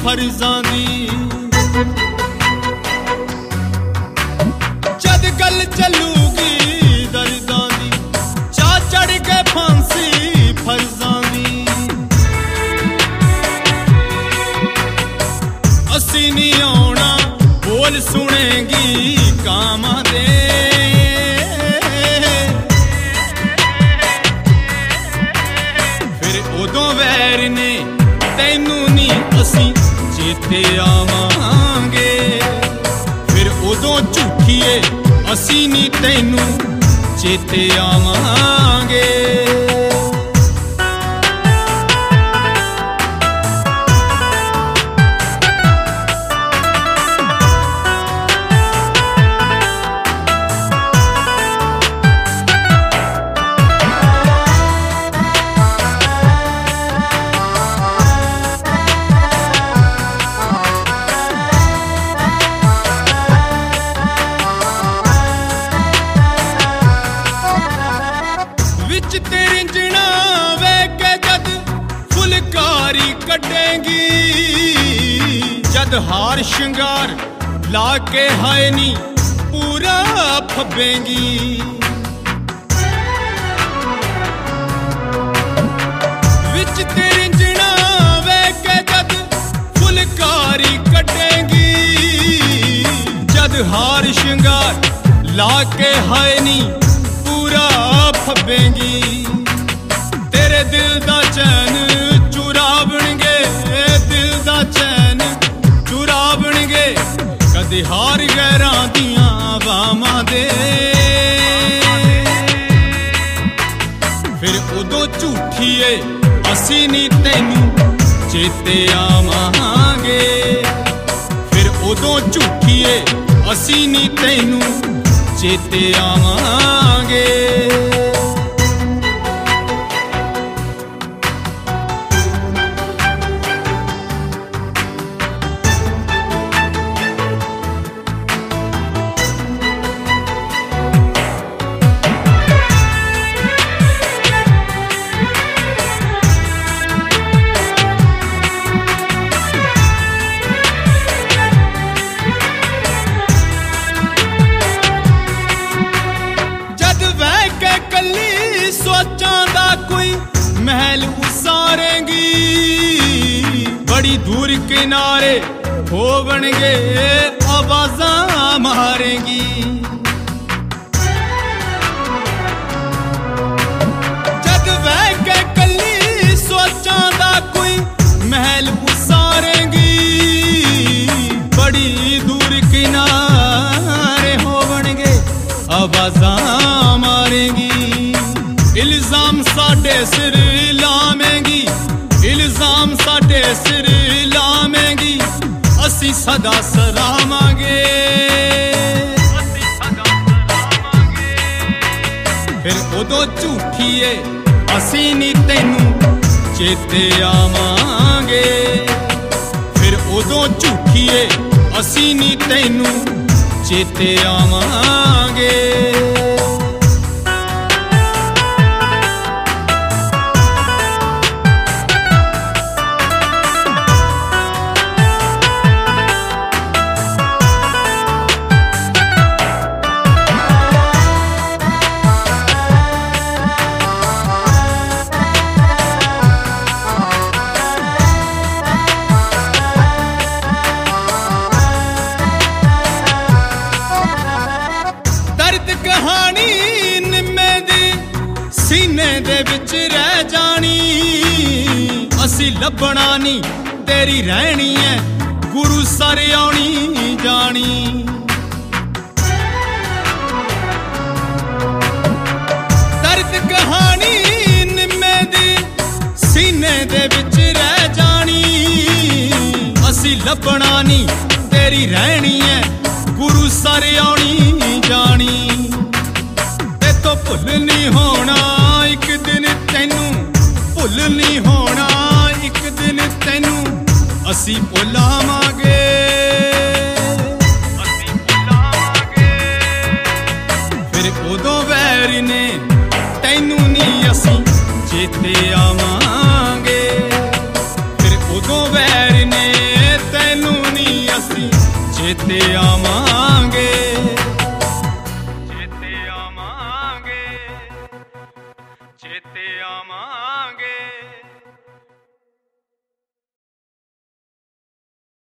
फर्जां दी। जद गल चलूगी दर्दां दी, चा चढ़ के फांसी फर्जां दी। असी नहीं आउणा बोल सुनेगी कामां दे। फिर उदों वैर ने तैनू नहीं असी चेते आवांगे। फिर उदों झूठीए असी नहीं तैनू चेते आवांगे। रिंजना वेके जद फुलकारी कटेंगी, जद हार श्रृंगार लाके हाय नी पूरा फबेंगी। विच ते रिंजना वेके जद फुलकारी कटेंगी, जद हार श्रृंगार लाके हाय नी पूरा फबेंगी। तेरे दिल दा चैन चुरावणगे, दिल दा चैन चुरावणगे, कदे हार गैरां दियां बावां दे। फिर उदों झूठीए असी नी तैनू चेते आवांगे। फिर उदों झूठीए असी नी तैनू चेते आवांगे। सोचां दा कोई महल उसारेंगी, बड़ी दूर किनारे होवणगे आवाज़ां मारेंगी। जद वह के कली सोचां दा कोई महल उसारेंगी, बड़ी दूर किनारे होवणगे आवाज़ां मारेंगी। इल्जाम साडे सिर लावेंगी, इल्जाम साडे सिर लावेंगी, असी सदा सरावांगे। फिर उदों झूठीए असी नी तैनू चेते आवांगे। फिर उदों झूठीए असी नी तैनू चेते आवांगे। कहानी निम्मे दी सीने दे विच रह जानी, असी लभना नी तेरी रहनी है गुरु सर आउणी जानी। दर्द कहानी निम्मे दी सीने दे विच रह जानी, असी लभना नी तेरी रहनी है गुरु सर आउणी जानी। तो भुल नहीं होना एक दिन तैनू, भुल नहीं होना एक दिन तैनू, असी भुलावांगे। फिर उदों वैर ने तैनू नहीं असी चेते आवांगे। फिर उदों वैर ने ਚੇਤੇ ਆਵਾਂਗੇ।